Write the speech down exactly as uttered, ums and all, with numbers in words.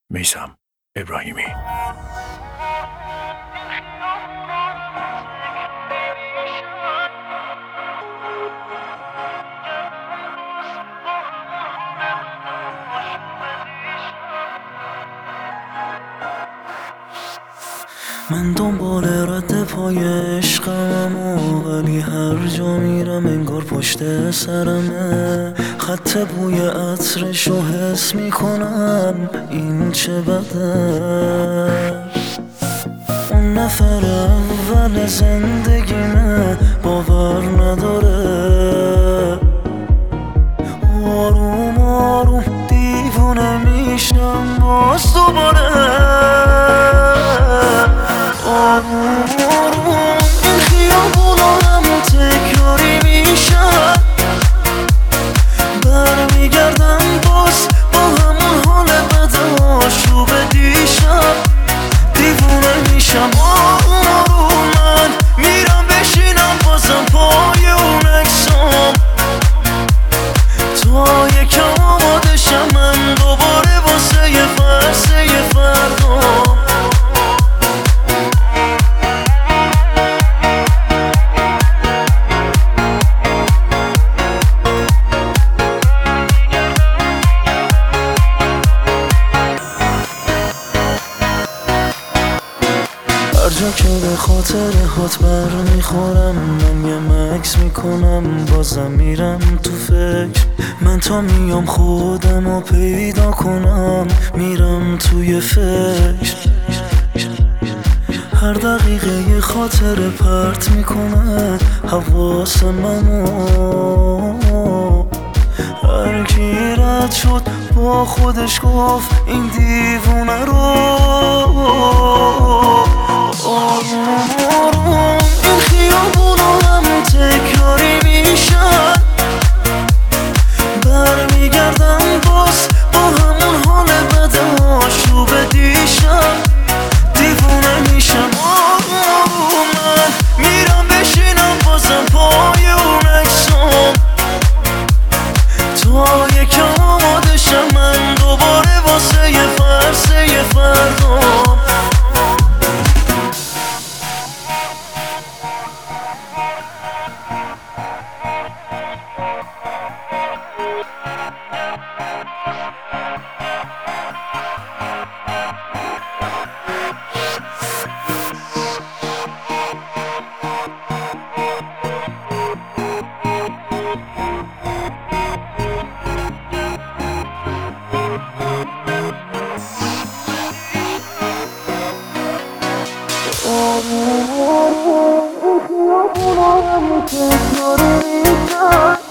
میثم ابراهیمی. من دنبال رد پای عشقم ولی هر جا میرم انگار پشت سرمه. خط بوی عطرشو حس میکنم، این چه بده. اون نفر اول زندگیمه، باور نداره. آروم آروم دیوونه میشم باز دوباره. آروم آروم این خیابونا همون تکراری میشن، برمیگردم باز با همون حال بد آشوب دیشب. دیوونه میشم آروم آروم من میرم بشینم بازم پای اون اکسام، تا یکم آماده شم من دوباره واسه یه فرسه یه فردام. هر جا که به خاطر هات بر میخورم، من یه مکس میکنم بازم میرم تو فکر. من تا میام خودم رو پیدا کنم، میرم توی فکر. هر دقیقه یه خاطر پرت میکنه حواس منو. هر کی رد شد با خودش گفت این دیوونه رو. آروم آروم این خیابونا همون تکراری میشن، برمیگردم باز با همون حال بد آشوب دیشب. دیوونه میشم آروم من میرم بشینم بازم پای اون اکسام، تا یکم آماده شم من دوباره واسه یه فرسه یه فردام. آروم آروم این خیابونا همون تکراری میشن،